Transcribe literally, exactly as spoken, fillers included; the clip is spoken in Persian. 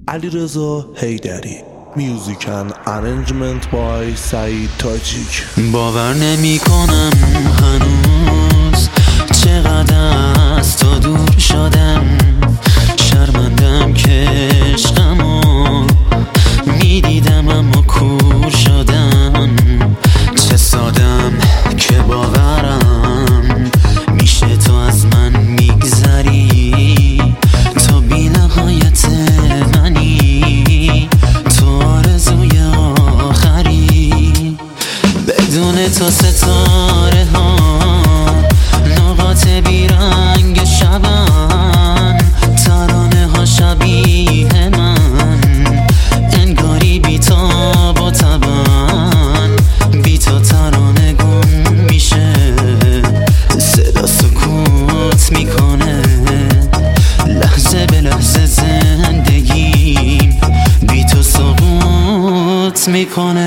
علیرضا حیدری. میوزیک اند ارنجمنت بای سعید تاجیک. باور نمی کنم هنوز چقدر از تو دور شدم، شرمندم که عشقمو میدیدم اما کور شدم. چه سادم که باورم میشه تو از من میگذری، تو بی نهایت منی، تو آرزوی آخری. بدون تو ستاره ها نقاط بیرنگ شبن، ترانه ها شبیه من انگاری بی تاب و تبن. بی تو ترانه گم میشه، صدا سکوت میکنه، لحظه به لحظه زندگیم بی تو سقوط میکنه.